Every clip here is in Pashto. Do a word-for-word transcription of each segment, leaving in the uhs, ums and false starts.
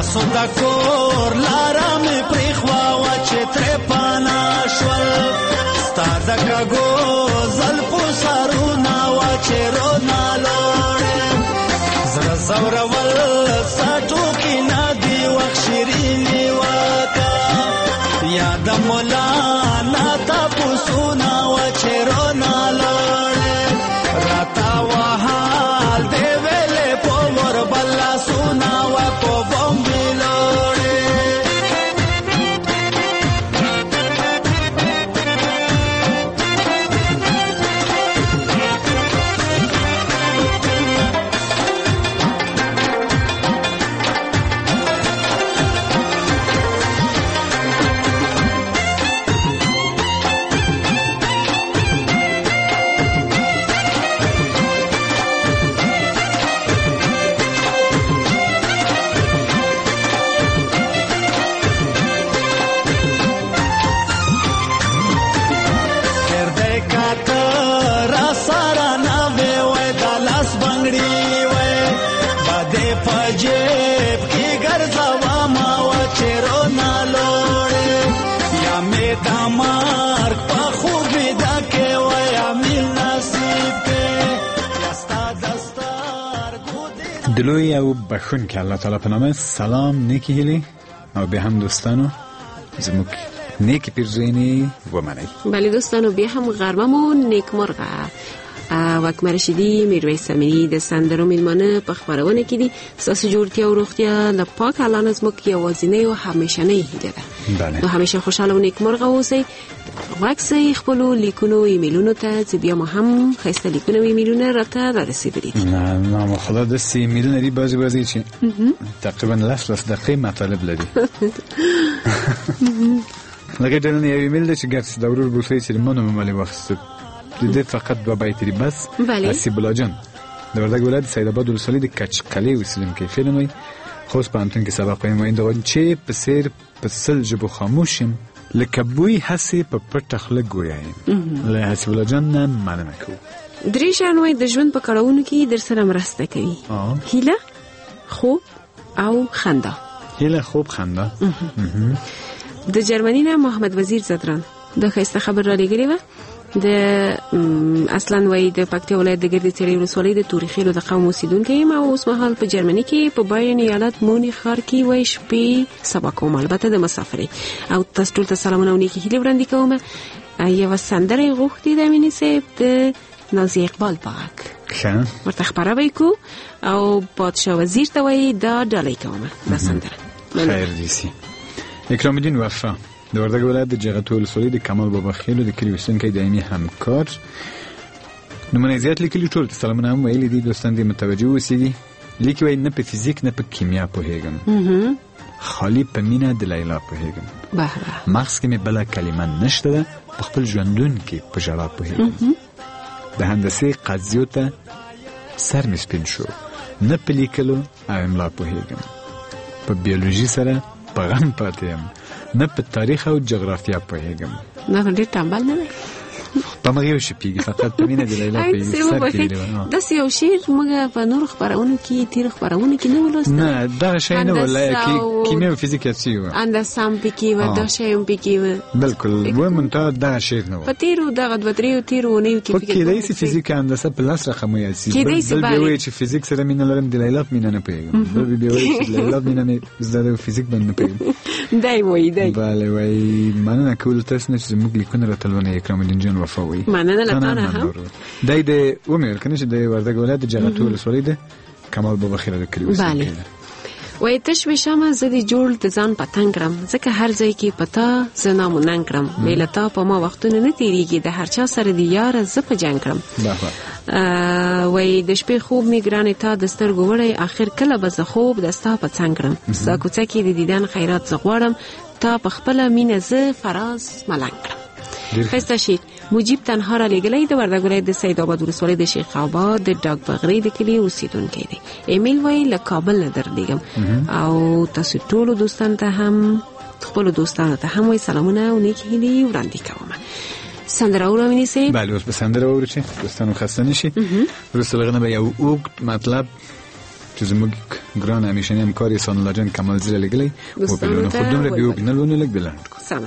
تاسو د کور لاره مې پرېښوا وه چې ترې پانا شول ستا د کږو زلفو سرونه وه چې رونه لوړې زړه ځورول ستا ټوکې نه دي وخت شیرینې وکه یا د مولانا تپوسونه وه چې رونه لوړې راته وحال دې ویلې په وربل لاسونه وه په بومبې لوړې دلوی او بخون که الله تعالی په نامه سلام نیکی هیلی او به هم دوستانو زموږ نیکی پیرزوینی ومنئ. بله دوستانو بیا هم غرممو نیک مرغه وکمر شدی میرویس امینی د سندرو میلمانه په خبرونه کې دي. ستاسو جوړتیا او روغتیا د پاک الله نه زموږ یوازینی او همیشنی هیله ده. نو همیشه خوشاله او نیک مرغه اوسئ. واکسي خپل لیکونو ایمیلونو ته چې بیا مو هم خسته لیکونو ایمیلونه راته رسیدلي دي. نه نه خدا د سی ایمیلونه لري بعضی بعضی چې تقریبا لس لس دقیقې مطالب لري. لکه دلته یو ایمیل د چې ګرځي د ورور بوسې چې مونږ مملي وخت د دې فقط دوه بایتري بس اسی بلاجان د وردګ ولایت سید آباد ولسوالۍ د کچکلي اوسیدونکي فلم وي خو سپانتون کې سبق پېم وایي د چې په سیر په سل جبو خاموشم لکه بوی هسي په پټ خلک ګویایم له حسب بلاجان نه مننه کوم. درې شانوي د ژوند په کړهونو کې در سره مرسته کوي. هیله، خوب او خندا. هیله، خوب، خندا. د جرمني نه محمد وزیر زدران د خسته خبر را لګري و د اصلا وای د پکتیا ولایت د ګردې تیری ولسوالۍ د تاریخي د قوم اوسیدونکو یم او اوس مهال په جرمني کې په باین ایالت مونی ښار کې وای شپې سبا کوم البته د مسافرۍ او تاسو ټول ته سلامونه ونیکي هیله وړاندې کوم. یو سندره غوښتي د امینې صاحب د نازي اقبال پاک ښه ورته خبره وکړو او بادشاه وزیر ته وای دا ډالۍ کوم د سندره. خیر دې سي. اکرام الدین وفا د وردګ ولایت د جغتو ولسوالۍ د کمال بابا خیلو د کلی اوسیدونکی دایمي همکار نمونه زیات لیکلي ټول ته سلامونه هم ویلي دي. دوستان دې متوجه اوسېږي. لیکي وایي نه په فزیک نه په کیمیا پوهېږم خالي په مینه د لیلا پوهېږم مغز کې مې بله کلمه نشته ده په خپل ژوندون کې په ژړا پوهېږم د هندسې قضیو ته سر مې سپین شو نه په لیکلو او املا پوهېږم په بیولوژي سره په غم پاتې یم نه په تاریخ او جغرافیا پوهېږم. نه ډېر ټمبل نه دی په مغه یو شي پیږي فقط په مینه د لیلا په سر کې داسې یو شعر موږ په نور خبرونو کې تیر خبرونو کې نه ولوست. نه دغه شی نه ولای کې کیمیا او فزیک هڅي و اندسام پکې و دا شی هم پکې و بالکل و منته دغه شعر نه و په تیرو دغه دوه درې تیرو نه کې فکر کې د فزیک اندسه په لاس رقم یې سي بل به وي چې فزیک سره مینه لرم د لیلا مینه نه پیږم بل به وي چې لیلا مینه نه زده فزیک باندې پیږم دای وای دای bale وای مننه کول تاسو نه چې موږ لیکونه راتلونه اکرام الدین جان وفاوي مننه لپاره هم دای د عمر کنه چې د وردګ ولایت د جغتو ولسوالۍ د کمال بابا خیره د کلی اوسېدونکی وای تشوي شمه زدي جوړ د ځان پتنګ رم ځکه هر ځای کې پتا زنا مونږ کړم ملتا په ما وختونه نه تیریږي د هر چا سره دی یار ز په جنگ کړم وای د شپې خوب میګرانې تا د سترګو وړي اخر کله به زه خوب دستا په څنګ کړم ستا کوڅه کې د دیدن خیرات زغوړم تا په خپل مینه ز فراز ملنګ کړم. خسته شي مجيب تنها را لګلې د وردګ ولایت د سید آباد ولسوالۍ د شیخ آباد د ډاک بغری د کلی اوسیدونکی دی. ایمیل وای له کابل نه درلېږم او تاسو ټول دوستان ته هم خپل دوستانو ته هم وای سلامونه او نیک هیلې وړاندې کوم. سندره اورامینی سي بله اوس به سندره اورو چې دوستانو خسته نشي. وروسته لغنه به یو اوږد مطلب چې زموږ ګران همیشنی همکار سان الله جان کمال زیل لګلی او بلونه خودم را بیو بنلونه لګ بلند کو سلام.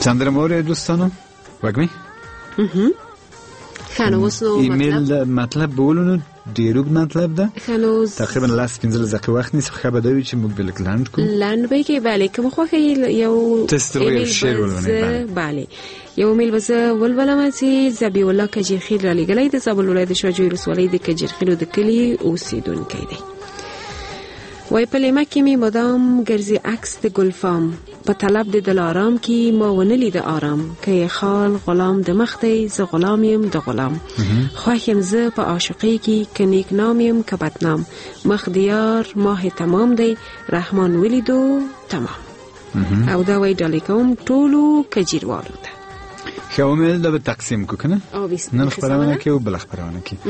سندره مورد دوستانو وګمی خانوس نو ایمیل مطلب بولونو ډیروګ مطلب ده خانوس تقریبا لاس پنځه دقیقې وخت نیسي خو به دوی چې موږ بلک لاند کو لاند به کې bale کوم خو یو تستوي شیر ولونه bale یو میل وزه ولولم چې زبی الله کجیرخیل را لګلې د زابل ولایت شاجوی رسولې د کجیرخیل د کلی اوسیدونکو دی وای په لمه کې می مدام ګرځي عکس د ګلفام په طلب د دلارام کې ما ونلی د آرام کې خال غلام د مخته ز غلام يم د غلام خوښم ز په عاشقۍ کې کنيک نام يم کبدنام مخ دیار ماه تمام دی رحمان ولیدو تمام او دا وای ډالې کوم ټولو کجیروالو ته خواهمه دا به تقسیم کو کنه نن خبرونه کې او بل خبرونه کې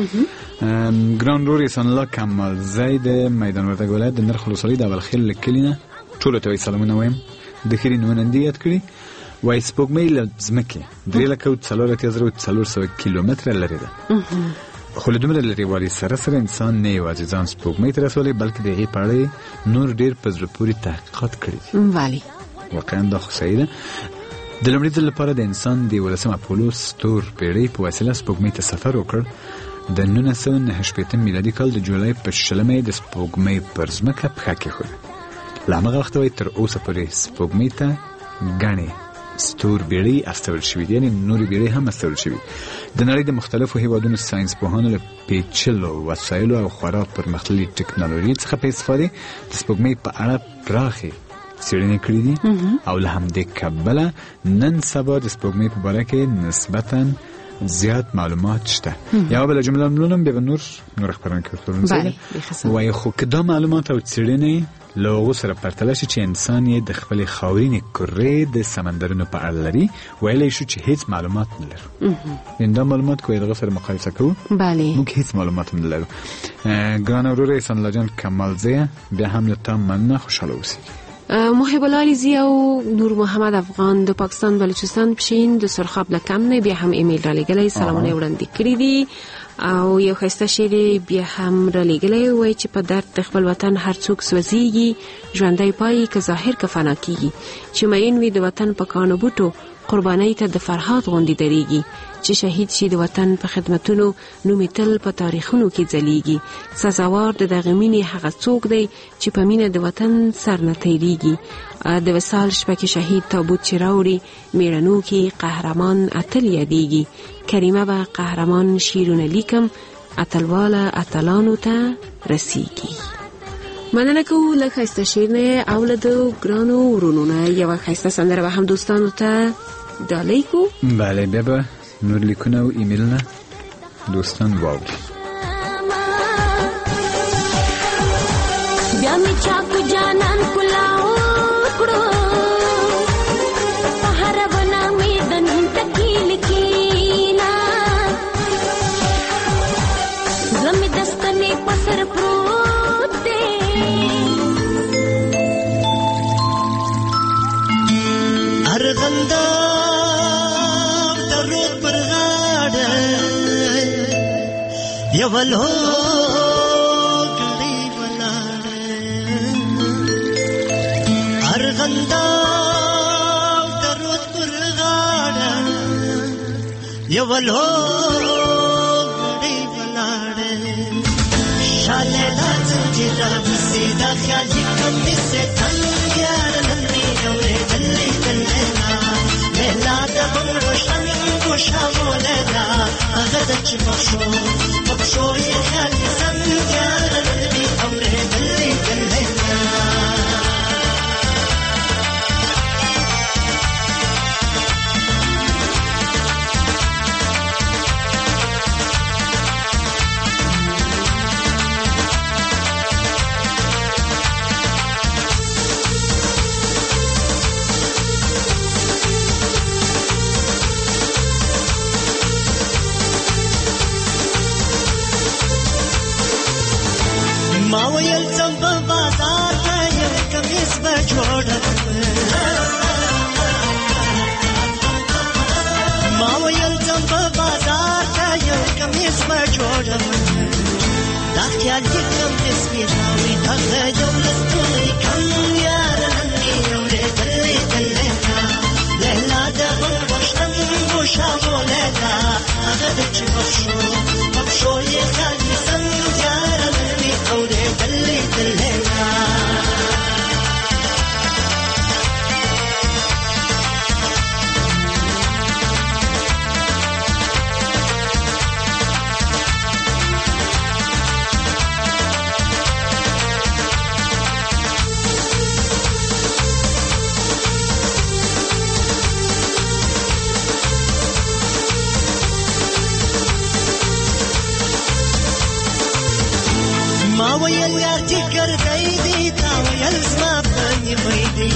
ګران رور انسان الله کمال زید میدان وردګ ولایت د نرخ لوسلی د اول خل کلینه ټول ته سلامونه وایم د خیري نمائندګي کړی وای سپوږمۍ لزمکه درې لکه څلور اتیا څلور سوه کیلومتره لري ده خو له دومره لري والی سره سره انسان نه یوازې ځان سپوږمۍ ته رسولي بلکې دغه پاړې نور ډیر په زړه پورې تحقیقات کړي ولی واقعا دا خو صحیح ده د لومړي ځل لپاره د انسان د ولسم اپولو ستور پیړۍ په وسیله سپوږمۍ ته سفر وکړ د نولس سوه نهه شپېته میلادي کال د جولای په شلمه د سپوږمۍ پر ځمکه پښه کېښوده له هماغه وخته تر اوسه پورې سپوږمۍ ته ګڼې ستور بیړۍ استول شوي دي یعنې نورې بیړۍ هم استول شوي د نړۍ د مختلفو هیوادونو ساینس پوهانو له پیچلو وسایلو او خورا پرمختللې ټکنالوژۍ څخه په استفادې د سپوږمۍ په اړه پراخې څېړنې کړې دي او له همدې کبله نن سبا د سپوږمۍ په باره کې نسبتاً زیات معلومات شته یا بل جمله ملونم به نور نور خبرونه کوي وای خو کدا معلومات او څېړنې له هغو سره پرتله شي چې انسان یې د خپلې خاورینې کرې د سمندرونو په اړه لري ویلی شو چې هیڅ معلومات نه لرو این دا معلومات که دغه سره مقایسه کوو موږ هیڅ معلومات نه لرو ګران ورور احسان الله جان کمالزیه بیا هم له تا مننه خوشحاله اوسئ محب الله علیزی او نور محمد افغان د پاکستان بلوچستان پښین د سرخاب لکم نه بیا هم ایمیل را لګلای سلامونه وړاندې کړی دي او یو خسته شعر بیا هم را لګلای وای چې په درد د خپل وطن هر څوک سوځيږي ژوندۍ پای که ظاهر که فنا کیږي چې مین وي د وطن په کانو بوټو قربانۍ ته د فرحات غوندې دريږي چې شهید شي د وطن په خدمتونو نومې تل په تاریخونو کې ځلیږي سزاوار د دغه مینې هغه څوک دی چې په مینه د وطن سر نه تیریږي د وصال شپه کې شهید تابوت چې راوړي میړنو کې قهرمان اتل یادیږي کریمه به قهرمان شیرونه لیکم اتلواله اتلانو ته رسیږي مننه کوو له ښایسته شعر نه او له د ګرانو ورونو نه یوه ښایسته سندره به هم دوستانو ته ډالۍ کو بله بیا به نور لیکونه او ایمیلونه دوستان واوري بیا می چاکو جانان کلاو کړو هر ونه می دن تکیل کینا زمي دستنی پسر پروت دی ارغندا درود پر غاړه یولو ارغندا درود پر غاړه یولو غړي ولاړه شاله لاس جدا سیدا خیال کوم سے تن یار نني اورې دلې دلې نا مهلا د بمړو شمن کو شامولنا هغه د چې مخشو مخشو یې خیال سم یار نني اورې دلې دلې نا ما ویل ځم په بازار ته یو کمیس به جوړم ما ویل ځم په بازار ته یو کمیس به جوړم دا خیال یې کمیس مې راوړي دغه یو لستوڼی کم یاره نن مې اورېدلې دلې لیلا د ویل زما په نیمه دی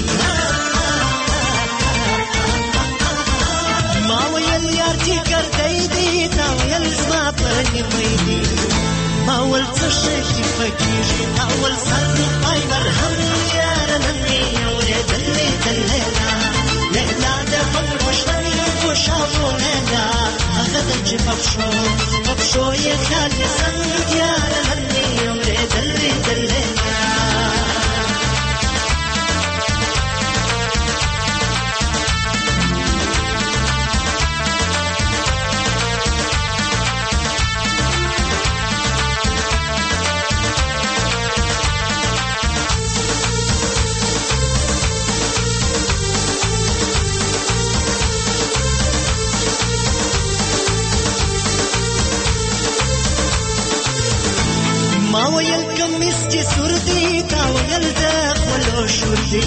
ما ویل یار جګر دی دی تا ویل زما په نیمه دی ما ول څه شي پکېږي تا ول سر پای مرهم یار نن مې اورېدلې دلیلا لیلا د بنګړو شنې خوشحالو لیلا هغه د چې پښو پښو یې خیال دې څنګه یار نن مې اورېدلې دلیلا ما ویل کمیس چې سور دی تا ویل د خپلو شور دی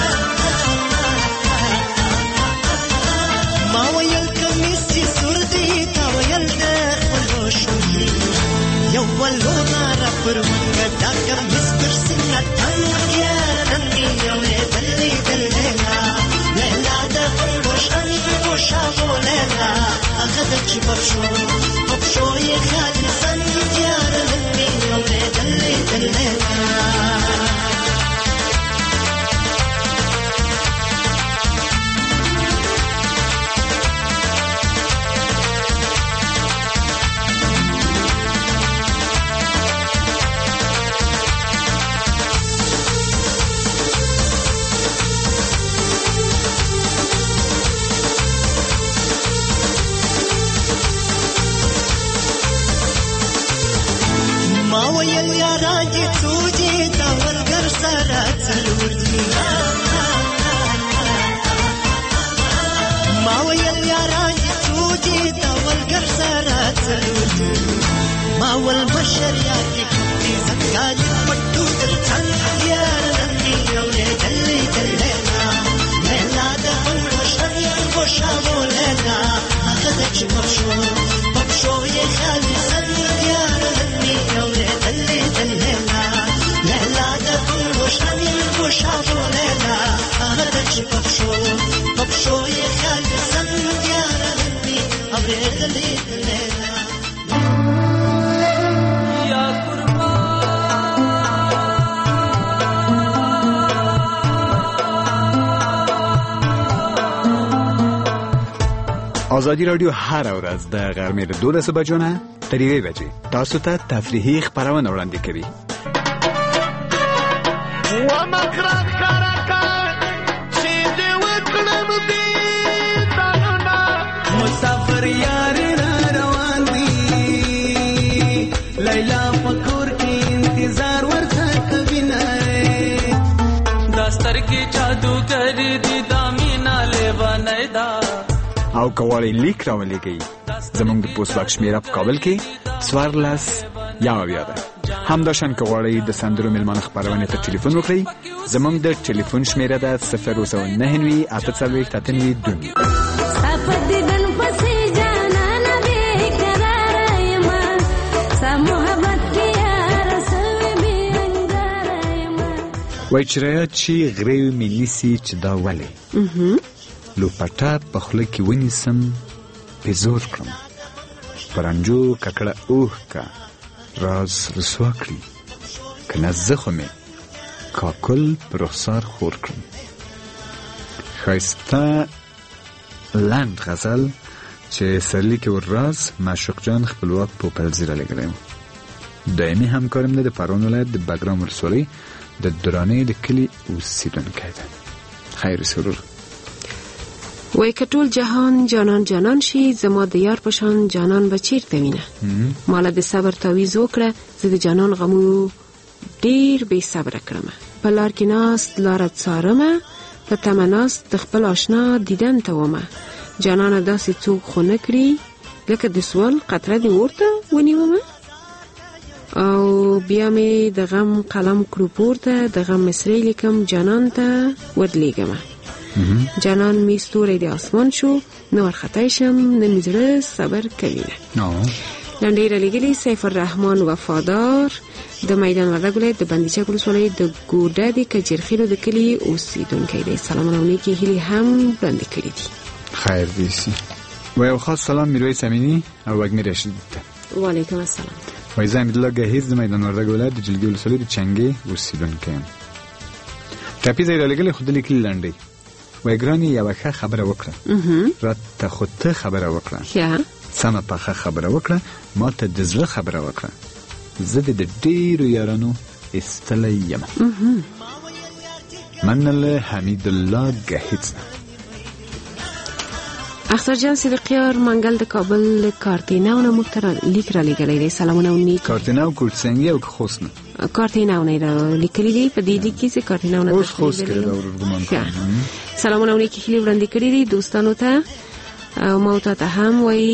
ما ویل کمیس چې سور دی تا ویل د خپلو شور دی یو ولونه را پر منګه دا کمیس پر سینه تنګ یار نن مې اورېدلې دلیلا لیلا د خپلو شنې خوشحالو لیلا هغه د چې پښو پښو یې خیال دې څنګه یار نن مې اورېدلې دلیلا ما ویل یاران دې څو دي تا ولګر سره څلور دي ما ویل یاران دې څو دي تا ولګر سره څلور دي ما ول بشر یار دې دې زنګالي پټو در څنګه یار نن مې اورېدلې دلیلا لیلا د بنګړو شنې خوشحالو لیلا هغه د چې پښو پښو یې خیال دې څنګه یار نن مې اورېدلې دلیلا لیلا د بنګړو شنې خوشحالو لیلا هغه د چې پښو پښو یې خیال دې څنګه یار نن مې اورېدلې دلیلا آزادی رادیو هر ورځ د غرمې له دولس بجو نه تر یوې بجې تاسو ته تفریحي خپرونه وړاندې کوي. مسافر یار را روان دي لیلا پکور کې انتظار ورته کوي نه داستر کې جادو کړی دي دامینا لیوانه دا او کوالی لیک راولېږئ زموږ د پوسټ باکس شمېره په کابل کې څوارلس یو اویا ده. همداشان که غواړئ د سندرو میلمانه خپرونې ته ټلیفون وکړئ زموږ د ټلیفون شمېره ده صفر اوه سوه نهه نوي اته څلوېښت اته نوي دوه نوي. وایي چې رایاد چې غرې مې نیسي چې دا ولې لوپټه په خوله کې ونیسم پې زور کړم پرنجو ککړه اوه کا راز رسوا کړي که نه زه خو مې کاکل په رخسار خور کړم. ښایسته لنډ غزل چې سرلیک ور راز معشوق جان خپلواک پوپلزي رالیږلی و. دایمي همکارم ده د پروان ولایت د بګرام ولسوالۍ د درانې د کلي اوسېدونکی ده. خیر سرور. وای که ټول جهان جانان جانان شي زما د یار پشان جانان به چیرته وینه ماله د صبر تعویض وکړه زه د جانان غمونو ډیر بې صبره کړم په لار کې ناست لاره څارمه په تمه ناست د خپل آشنا دیدن ته ومه جانانه داسې څوک خو نه کړي لکه د سوال قطره دې ورته ونیومه او بیا مې د غم قلم کړو پورته د غم مصرې لیکم جانان ته ودلیږمه جانان می ستوری د اسمان شو نو ورخطای شم نه می زړه صبر کوي نه لنډیر علیګلی سیف الرحمن وفادار د میدان وردګ ولایت د بندیچک ولسوالۍ د ګوډه د کجرخیلو د کلي اوسیدونکی دی. سلامونه او نیکې هیلې هم وړاندې کړي دي. خیر دې سي. و یو خاص سلام میرویس امینی او وګمیر رشید ته. وعلیکم السلام. وای زه امیدالله گهیز د میدان وردګ ولایت د جلګي ولسوالۍ د چنګې اوسیدونکی یم. ټاپي ځای رالیږلی خو د لیکلي لنډۍ وای ګرانې یوه ښه خبره وکړه راته خو ته خبره وکړه سمه پخه خبره وکړه ما ته د زړه خبره وکړه زه دې د ډېرو یارانو ایستلی یم. منله حمید الله گهیز. اختر جان صدقیار منګل د کابل کارتیناو نه موږ ته لیک را لیږلی دی. سلامونه او نیک کارتیناو کوټسنګي او خوست نه کارتیناو نه را لیکلی دی په دې لیک کې چې کارتیناو نه اوس خوست کې دا ورګمان کوي. سلامونه او نیک هیلې وړاندې کړي دي دوستانو ته او ما ته هم وایي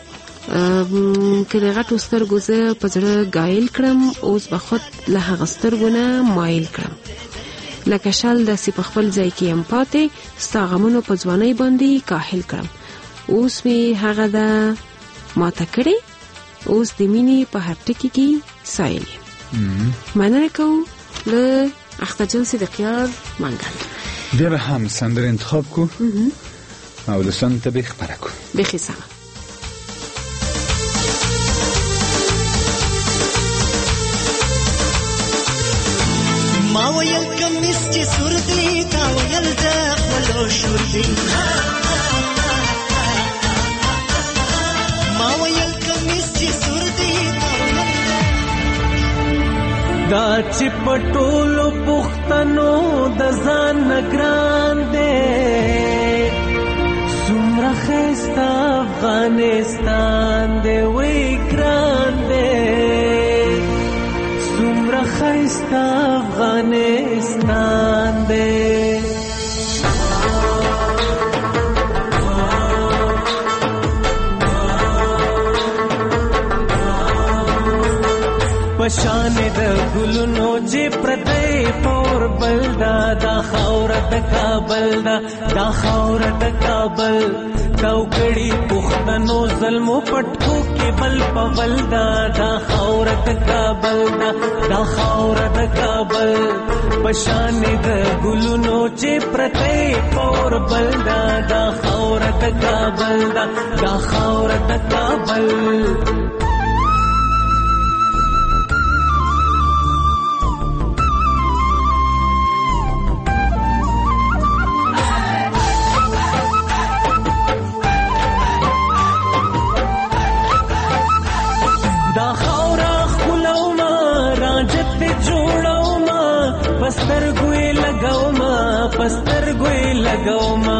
که د غټو سترګو زه په زړه ګایل کړم اوس به خود له هغه سترګو نه مایل کړم لکه شل داسې په خپل ځای کې یم پاتې ستا غمونو په ځوانۍ باندې کاهل کړم اوس مې هغه ده ماته کړې اوس د مینې په هر ټکي کې سایل یم. مننه کوو له اخترجان صدقیار منګل. بیا به هم سندره انتخاب کو او دوستانو ته به خبره کو. بخی سمه. ما ویل کمیس چې سور دی تا ویل د خپلو شور دی ما ویل کمیس چې سور دی دا چې پټولو پښتنو د ځان نگران دی څومره ښایسته افغانستان دی وی ګران دی څومره ښایسته افغانستان دی پشان د ګلونو چې پرتې پور بلدا دا خاور د کابل دا دا خاور د کابل توکړي پښتنو ظلمو پټکو کې بل پول دا دا خاور د کابل دا دا خاور د کابل پشان د ګلونو چې پرتې پور بلدا دا خاور د کابل دا دا خاور د کابل پستر ګوي لګاو ما پستر ګوي لګاو ما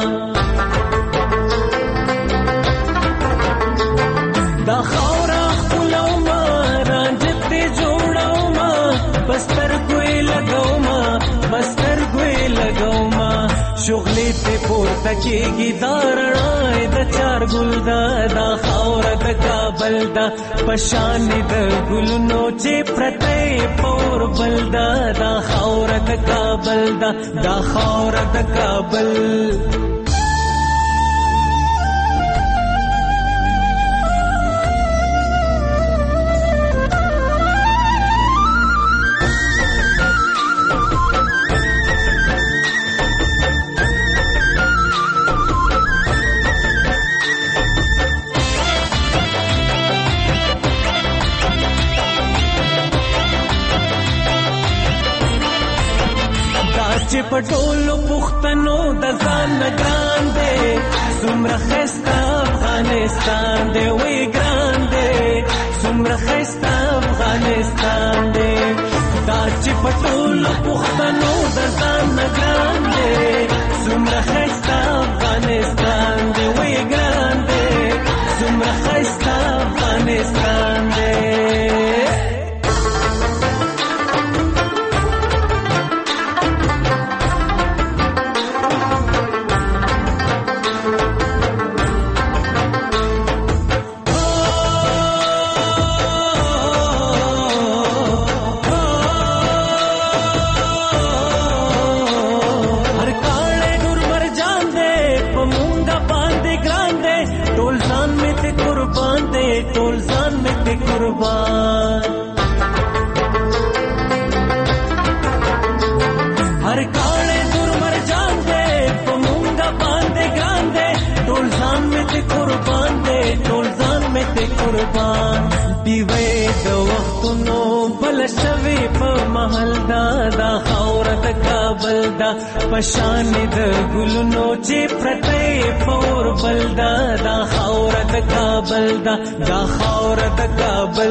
دا خورا خپلو ما رانجت جوړاو ما پستر ګوي لګاو ما پستر ګوي لګاو ما شغلې ته پورته کېږي دارړای د چار ګل دا دا خاور د کابل دا پشان د ګلونو چې پرتې پور بل دا دا خاور د کابل دا دا خاور د کابل چې پټولو پښتنو د ځان نگران دی څومره ښایسته افغانستان دی وی ګران دی څومره ښایسته افغانستان دی دا چې پټولو پښتنو د ځان نگران دی څومره ښایسته افغانستان دی وی ګران دی څومره ښایسته افغانستان دی قربان هر کاله دور مرجان دے پمونگا باندے گاندے ټول ځان مې ته قربان دے ټول ځان مې ته قربان دیوې د وختونو بل شوي په محل دا دا خاور د کابل دا پشان د ګلونو چې پرته پور بل دا دا خاور د کابل دا دا خاور د کابل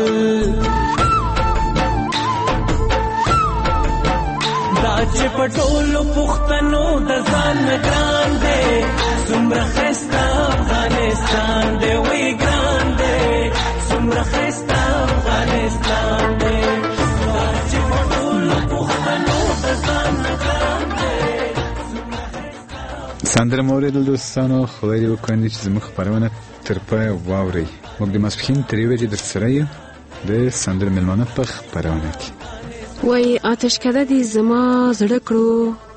دا چې پټولو پښتنو د ځان ګران دی څومره خسته افغانستان دی وی ګران دی څومره خسته افغانستان دی دا چې پټولو پښتنو د ځان ګران دی سندره مورد دوستانو خدای دې وکړي چې زموږ خبرونه تر پای واوري موږ د ماسپښین ترې وجې در سره یو د سندره مېلمانه په خبرونه کې وای آتش کده دی زما زړه کړو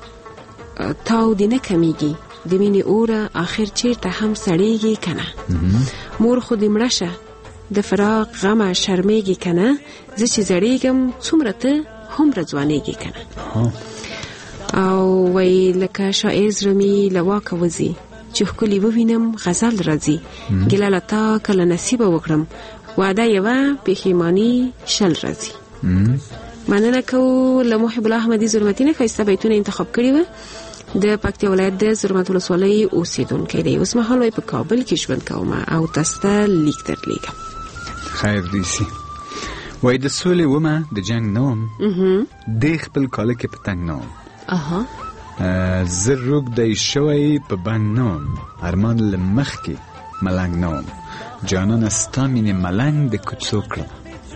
تاو دی نه کمیږي د مینې اوره آخر چیرته هم سړیږي کنه مور خو دې مړه شه د فراق غمه شرمېږي کنه زه چې زړېږم څومره ته هومره ځوانېږي کنه او وای لکه شاعر زړه مې له واکه وځي چې ښکلي ووینم غزل راځي ګیله له تا کله نصیبه وکړم وعده یوه پښیماني شل راځي مننه کوو له محب الله احمدي ظلمتي نه ښایسته بیتونه انتخاب کړي وه د پکتیا ولایت د زرمت ولسوالۍ اوسېدونکی دی اوس مهال وایي په کابل کې ژوند کوم او تاسو ته لیک درلیږم خیر دې سي وایي د سولې ومه د جنګ نه وم دی خپل کاله کې پتنګ نه وم اها زه روږدی شوی په بنګ نه وم ارمان له مخکې ملنګ نه وم جانانه ستا مینې ملنګ د کوڅو کړم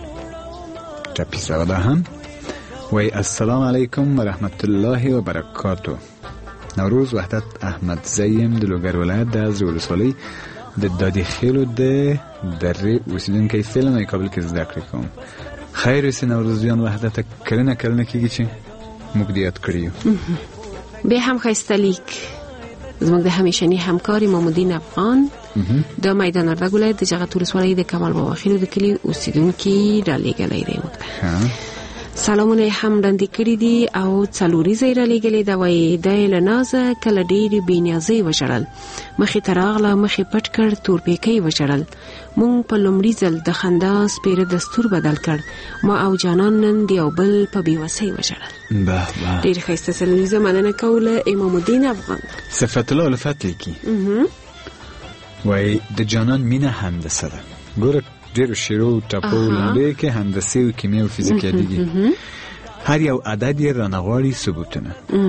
ټپي سره ده هم وای السلام علیکم ورحمت الله وبرکاتو نوروز وحدت احمد زیم د لوګر ولایت د ازری ولسوالۍ د دادی خیلو د درې اوسیدونکی فلم ای کابل کې زده کړې کوم خیر اوسې نوروزیان وحدت کلنه کلنه کېږي چې موږ دې یاد کړي یو بیا هم ښایسته لیک زموږ د همیشني همکار امامالدین افغان د میدان وردګ ولایت د جغتو ولسوالۍ د کمال بابا خیلو د کلي اوسیدونکي رالیږلی دی موږ ته سلامونه هم وړاندې کړي دي او څلوریزه یې رالیږلې ده وایي دا یې له نازه کله ډېرې بېنیازۍ وژړل مخې ته راغله مخې پټ کړ تورپیکۍ وژړل مونږ په لومړي ځل د خندا سپېره دستور بدل کړ ما او جانان نن د یو بل په بېوسۍ وژړل ډېرې ښایسته څلوریزه مننه کوو له امامالدین افغان صفت الله الفت لیکي وایي د جانان مینه هندسه ده ګوره ډېرو شعرو ټپو لنډیو کې هندسې او کیمیا او فزیک یادېږي هر یو عدد یې رانه غواړي ثبوتونه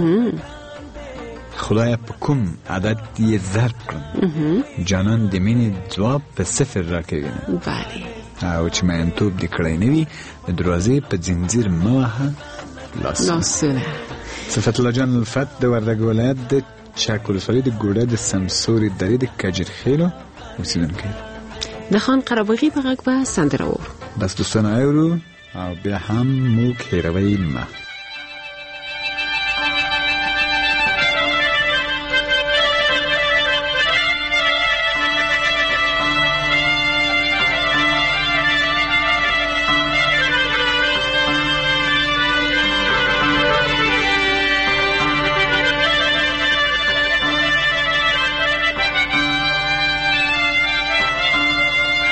خدایه په کوم عدد یې ضرب کړم جانان د مینې ځواب په صفر راکوي نه او چې مینتوب دې کړی نه وي د دروازې په زنځیر مه وهه لاسونه صفت الله جان الفت د وردګ ولایت د چک ولسوالۍ د ګوډه د سمسوري درې د کجرخیلو اوسیدونکی د خان قرباغي په غږ به سندره وورو بس دوستان اورو او بیا هم موږ هېروئ مه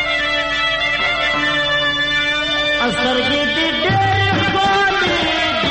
سترګې دې ډېرې ښکلې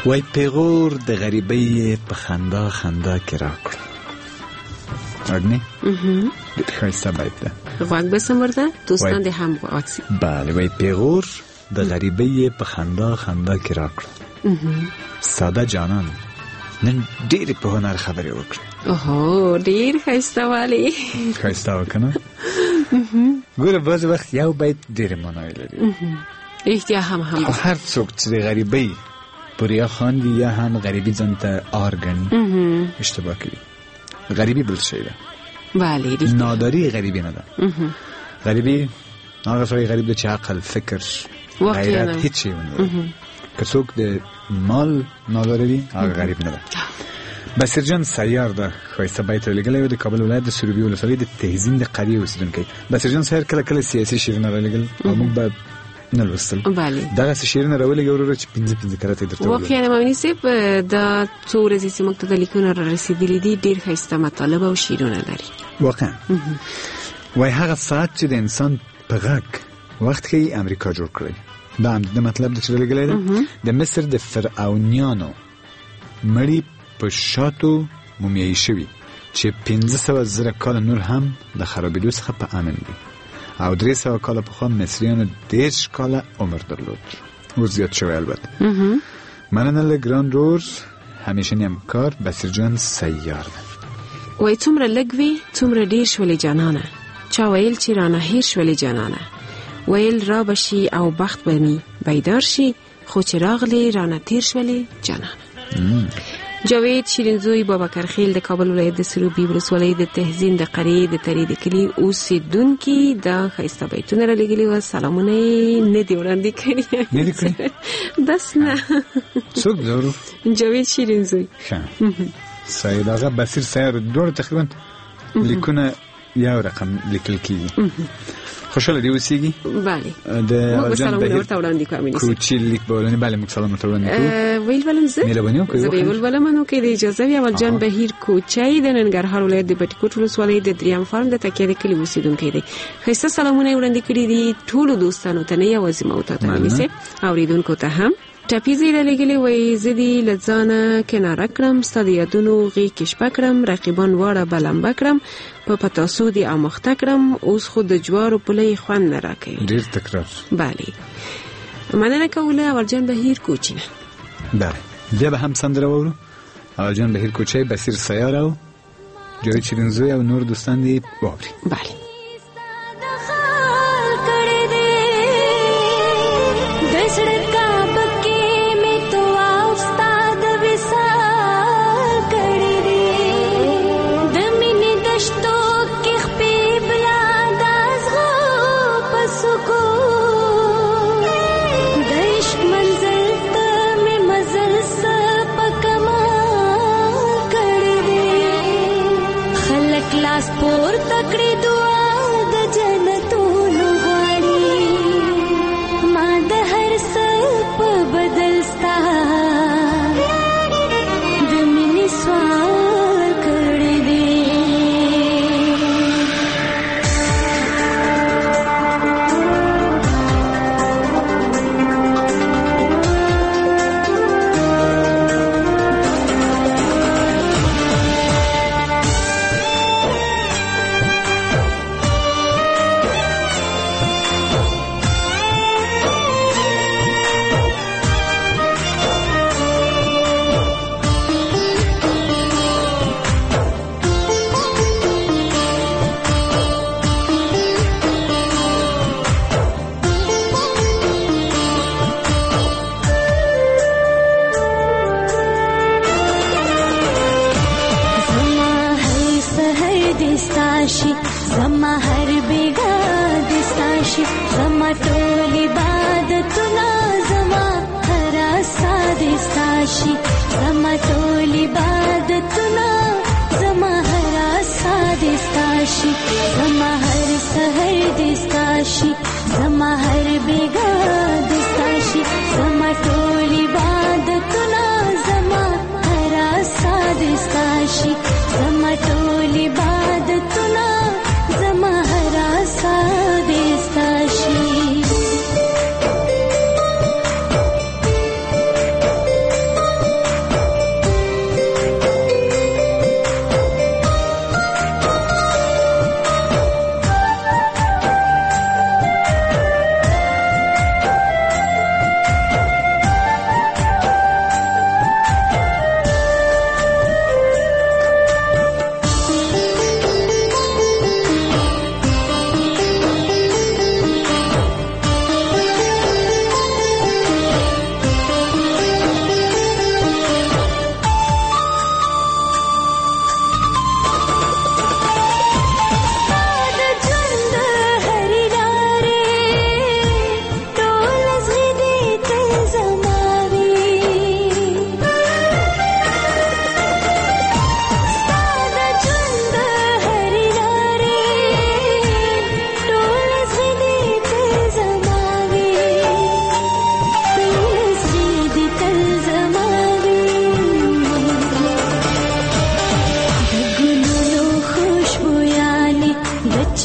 وای پیغور د غریبۍ په خندا خندا کې راکړه. اگنی ډېر ښایسته بیت ده. غوږ بسم ورته دوستان دې هم واکسي. بله وای پیغور د غریبۍ په خندا خندا کې راکړه. ساده جانان نن ډېرې په هنر خبرې وکړې. اوهو ډېر ښایسته والی. ښایسته وکنه. ګوره بعضې وخت یو بیت ډېرې معناوې لري. رښتیا هم هم هر څوک چې د غریبۍ پر یا خاندي یا هم غریبي ځان ته آر ګڼي اشتباه کوي. غریبی بل شی ده. بله ریختی. ناداری غریبی نه ده. غریبی هغه سړی غریب ده چې عقل، فکر، غیرت هیڅ شی نه ده. که څوک د مال ناداره وي هغه غریب نه ده. بصیر جان سیار ده ښایسته بیت رالیږلی و د کابل ولایت د سروبي ولسوالۍ د تهزین د قریې اوسېدونکی. بصیر جان سیار کله کله سیاسي شعرونه رالیږل او موږ به نه لوستل. بله دغسې شعرونه راولېږه وروره چې پنځه پنځه کرته یې درته ولولم. واقعا مامني صاحب دا څو ورځې چې موږ ته د لیکونه را رسېدلي دي ډېر ښایسته مطالب او شعرونه لري. واقعا وای هغه ساعت چې د انسان په غږ وخت کې امریکا جوړ کړی. دا هم د مطلب د چې رالیږلی ده د مصر د فرعونیانو مړي په شاتو مومیایي شوي چې پنځه سوه زره کاله نور هم د خرابېدو څخه په امن دي او درې سوه کاله پخوا مصریانو دېرش کاله عمر درلود. اوس زیات شوی البته. مننه له ګران رور همیشنی همکار بصیر جان سیار ده. وای څومره لږ وي څومره ډېر شولې جانانه، چا ویل چې رانه هېر شولې جانانه، ویل را بشي او بخت به می بیدار شي، خو چې راغلې رانه تېر شولې جانانه. جاوید شیرینزوی بابکرخیل د کابل ولایت د سروبي ولسوالۍ د تهزین د قریې د ترې د کلي اوسېدونکي دا ښایسته بیتونه رالیږلي وه. سلامونه یې نه دي وړاندې کړي. نه دي کړي؟ بس نه. څوک ضرور؟ جاوید شیرینزوی. ښه سید هغه بصیر سیار دواړه تقریبا لیکونه یو رقم لیکل کېږي. خوشحاله دی اوسېږي. بله د موږ به سلامونه ورته وړاندې کوو امیني صاحب. کوچي لیک به ولولې. بله موږ سلام ورته وړاندې کوو. ویل ولم زه مهرباني وکړئ. زه به ولولم نو کې د اجازه وي. اول جان بهیر کوچی د ننګرهار ولایت د بټي کوټ ولسوالۍ د دریم فارم د تکیه د کلي اوسېدونکی دی. ښایسته سلامونه یې وړاندې کړي دي ټولو دوستانو ته، نه یوازې ما او تا ته امیني صاحب، اورېدونکو ته هم. ټپیزې یې رالیږلې وایي زه دې له ځانه کناره کړم، ستا د یادونو غېږ کې شپه کړم، رقیبان واړه به لمبه کړم، په پتاسو دې اموخته کړم، اوس خو د جوارو پله یې خوند نه راکوي. ډېر تکرار. بله مننه کوله اولجان بهیر کوچی نه. بله بیا به هم سندره واورو. اولجان بهیر کوچی، بصیر سیار او جاوید شیرینزوی او نور دوستان دې واوري. بله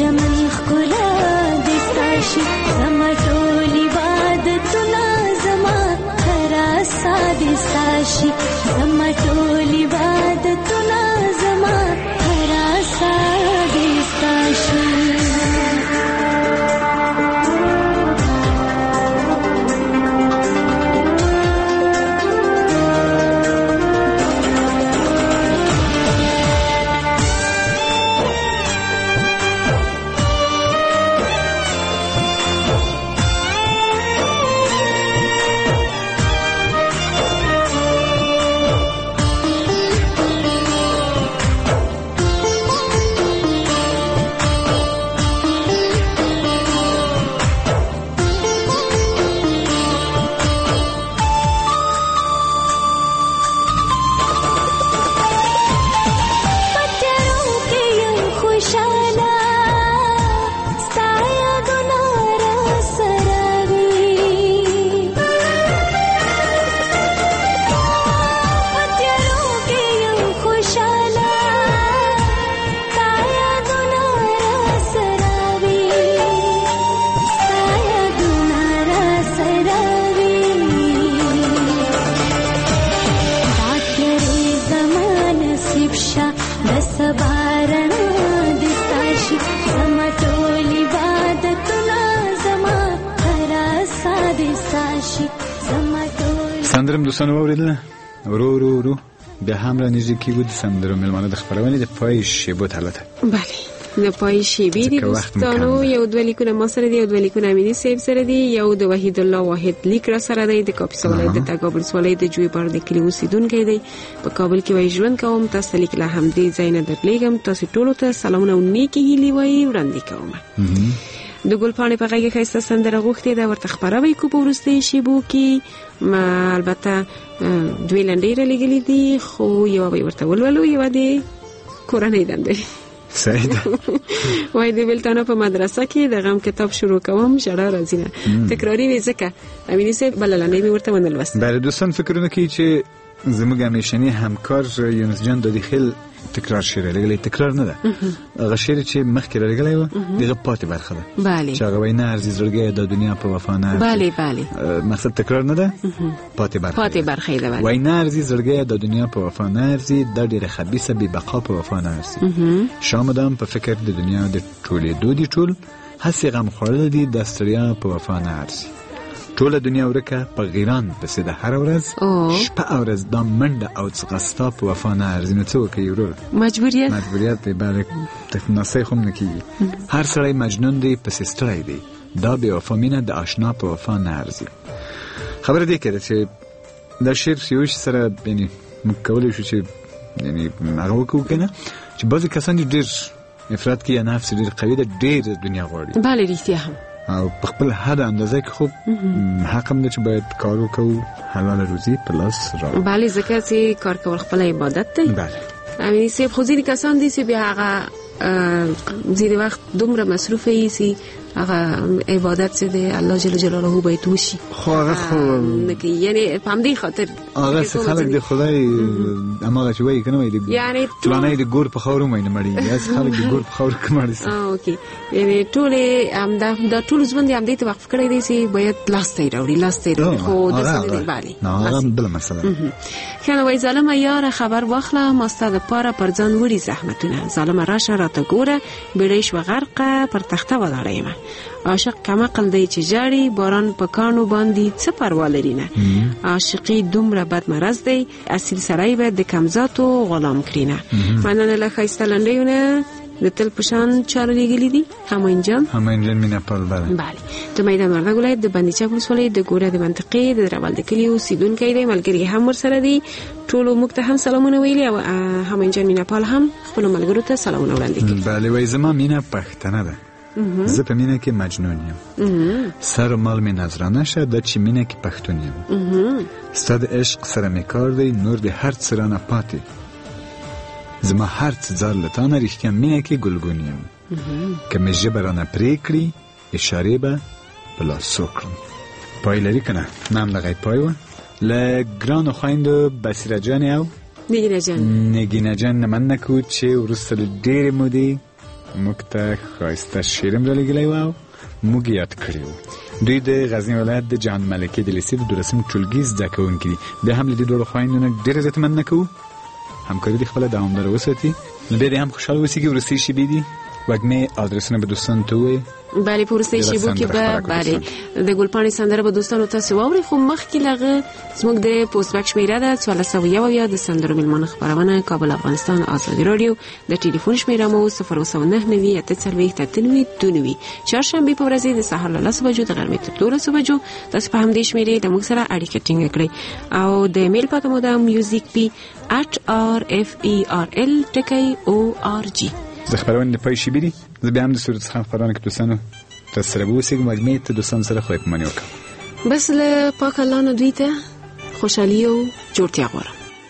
چمن ښکلا دې ستا شي زما ټول عبادتونه زما خراسا دې ستا شي زما ټول عبادتونه زما خراسا دې ستا شي سندرم دوستانو واوریدله ورو ورو ورو بیا هم را نږدې کېږو د سندرو مېلمانه د خپرونې د پای شیبو ته هلته بله د پای شیبې دي دوستانو یو دوه لیکونه ما سره دي یو دوه لیکونه امیني صاحب سره دي یو د وحید الله واحد لیک را سره دی د کاپیسا ولایت د تګاب ولسوالۍ د جویبار د کلي اوسېدونکی دی په کابل کې وایي ژوند کوم تاسو ته لیک له همدې ځای نه درلیږم تاسو ټولو ته سلامونه او نیکې هیلې وایي وړاندې کوم د ګلپاڼې په غږ کې ښایسته سندره غوښتې ده ورته خپروي کو په وروستۍ شیبو کې ما البته دوی لنډۍ رالیږلي دي خو یوه به یې ورته ولولو یوه د کورنۍ دندې صحیح ده وایي د بېلتانه په مدرسه کې د غم کتاب شروع کوم ژړا راځي نه تکراري وي ځکه امیني صاحب بله لنډۍ مې ورته ونه لوست بله دوستان فکرونه کوي چې زموږ همیشني همکار یونس جان دادي خیل تکرار شعر لګلې تکرار نه ده هغه شعر چې مخکې لګلې و دغه پاتې برخه ده بله چې هغه وینا ارزي زړګي د دنیا په وفا نه بله بله مقصد تکرار نه ده پاتې برخه پاتې برخه ده بله وینا ارزي زړګي د دنیا په وفا نه ارزي د ډېر خبيثه بې بقا په وفا نه ارزي شامدم په فکر د دنیا د ټولې دودي ټول هسې غم خوړل دي د ستړیا په وفا نه ارزي ټوله دنیا ورکه په غیران پسې د هر ورځ شپه او ورځ دا منډه او ځغستا په وفا نه ارزي نو څه وکړي ورور مجبوریت مجبوریت دی بله نصیح خو هم نه کېږي هر سړی مجنون دی پسې ستړی دی دا بې وفا مینه د اشنا په وفا نه ارزي خبره دې کې ده چې دا شعر یو شي سره یعنې موږ کولی شو چې یعنې هغه وکړو که نه چې بعضې کسان چې ډېر افراد کې یا نفس ډېر قوي ده ډېر دنیا غواړي بله رښتیا هم او په خپل حد اندازه کې خوب حق هم ده چې باید کار وکړو حلال روزي په لاس راوړو بله ځکه چې کار کول خپل عبادت دی بله امیني صاحب خو ځینې کسان دي چې بیا هغه ځینې وخت دومره مصروفه یي چې هغه عبادت چې دی الله جل جلاله باید وشي خو هغه خو یعنې په همدې خاطر هغه څه خلک د خدای هماغه چې وایي که نه وایي یعنې فلانی د ګور په خاورو مړي نه مړېږي هسې خلک د ګور په خاورو کې مړ شي اوکې یعنې ټولې همدا دا ټول ژوند یې همدې ته وقف کړی دی چې باید لاسته یې راوړي لاسته یې راوړي خو داسې نه دی بلې نه هغه بله مسله ښه نو وایي ظالمه یاره خبر واخله ما ستا دپاره پر ځان وړي زحمتونه ظالمه راشه راته ګوره بیړۍ شوه غرقه پر تخته ولاړه یم عاشق کمعقل دی چې جاړي باران په کاڼو باندې څه پروا لري نه عاشقي دومره بد مرض دی اصیل سړی باید د کمزاتو غلام کړي نه مننه له ښایسته لنډیونه د تل په شان چاره لیږلي دي همایون جان همایون جان مینه پال بله بله د میدان وردګ ولایت د بندیچک ولسوالۍ د ګوره د منطقې د دربل د کلي اوسېدونکی دی ملګري هم ورسره دي ټولو موږ ته هم سلامونه ویلي او همایون جان مینه پال هم خپلو ملګرو ته سلامونه وړاندې کړي بله وایي زما مینه پښتنه ده زه په مینه کې مجنون یم سر و مال مې نظرانه شه دا چې مینه کې پښتون یم ستا د عشق سره مې کار دی نور د هر څه رانه پاتې زما هر څه ځار له تا نه رښتیا مینه کې ګلګون یم که مې ژبه رانه پرې کړي اشارې به په لاسو کړم پای لري که نه نام دغه پای وه له ګرانو خویندو بصیره جانې او نګینه جان نګینه جان نه مننه کوو چې وروسته له ډېرې مودې موږ ته ښایسته شعر هم رالیږلی و او موږ یاد کړی و. دوی د غزني ولایت د جان ملکې د لیسې د دولسم ټولګي زده کوونکي دي. بیا هم له دې دواړو خویندو نه ډېره زیاته مننه کوو. همکاري دې خپله دوامداره وساتي. بیا دې هم خوشحاله اوسېږي. وروستۍ شېبې دي وږمې آدرسونه به دوستانو ته ووایې. بله په وروستۍ شېبو کې به بله د ګلپاڼې سندره به دوستانو تاسې واورئ، خو مخکې له هغه زموږ د پوسټبک شمېره ده څوارلس سوه یو اویا د سندرو مېلمانه خپرونه کابل افغانستان آزادي راډیو. د ټلیفون شمېره مو صفر اووه سوه نهه نوي اته څلوېښت اته نوي دوه نوي. چهارشنبې په ورځې د سهار له لسو بجو د غرمې تر دولسو بجو تاسو په همدې شمېرې د موږ سره اړیکه ټینګه کړئ او د میل پته مو ده میوزیک پی ات آر اف ای آر ال ټکی او آر جي. د خپرونې د پای شېبې دي. زه بیا هم د صورت څخه خپرونه کې دوستانو تاسو سره به اوسېږم. وږمې ته دوستانو سره خدای پاماني وکړم. بس له پاک الله نه دوی ته خوشحالي او جوړتیا غواړم.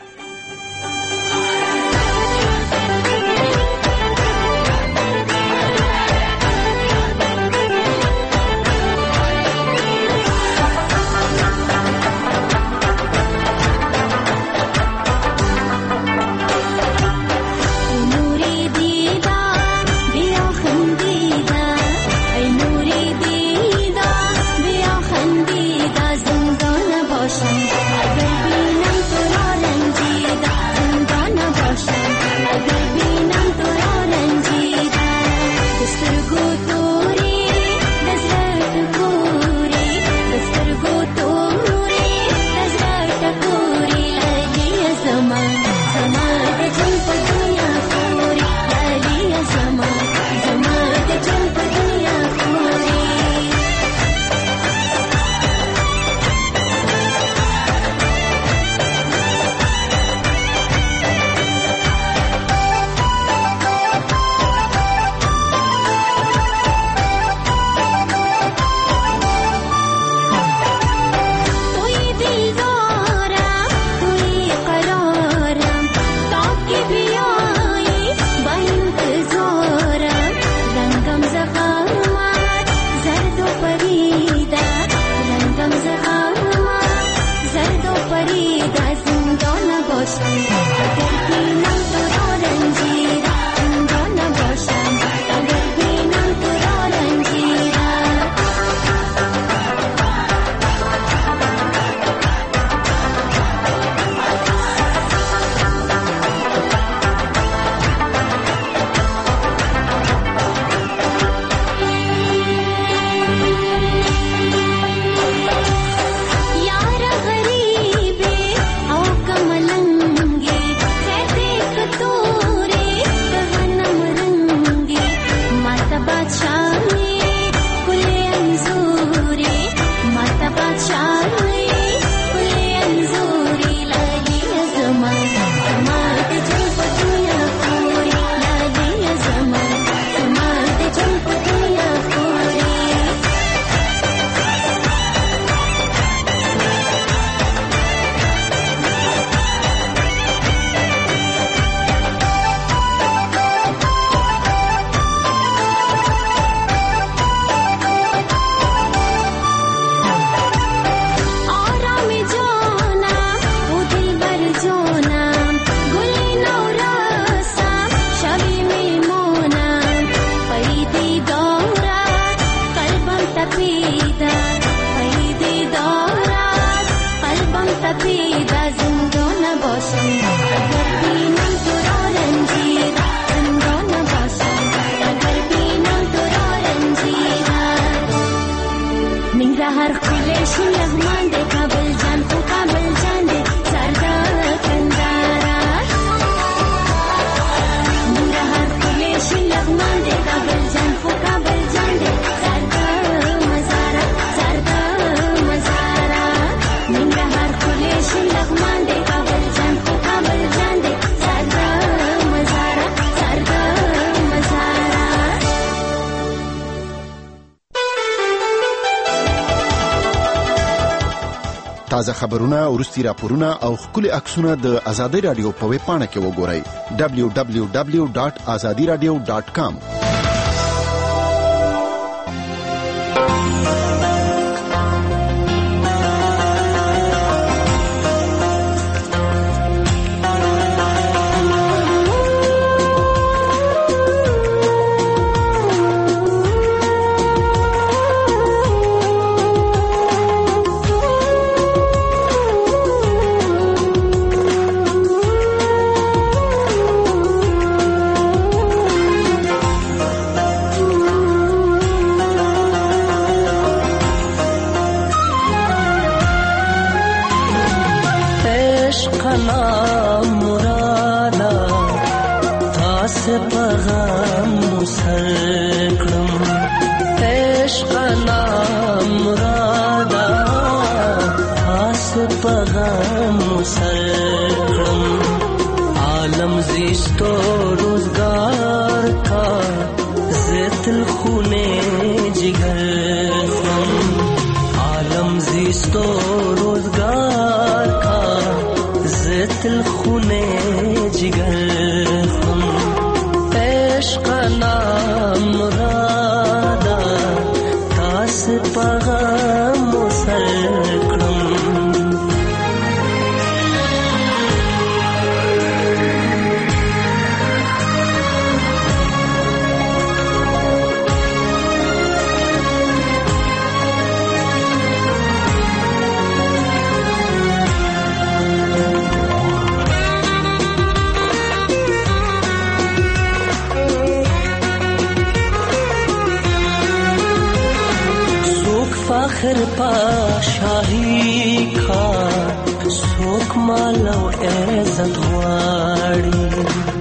تازه خبرونه، ورستي راپورونه او خولي عکسونه د آزادۍ رادیو په ویب پاڼه کې وګورئ دبلیو دبلیو دبلیو ډاټ ازادي رادیو ډاټ کام. مسلم عالم زیستو روزگار کا زیت الخونے جگر عالم زیستو روزگار کا زیت الخونے جگر عشق نام مرادا تاس پیغام مسلم فخر پا شاہی کا سوک مالو عزت غواړي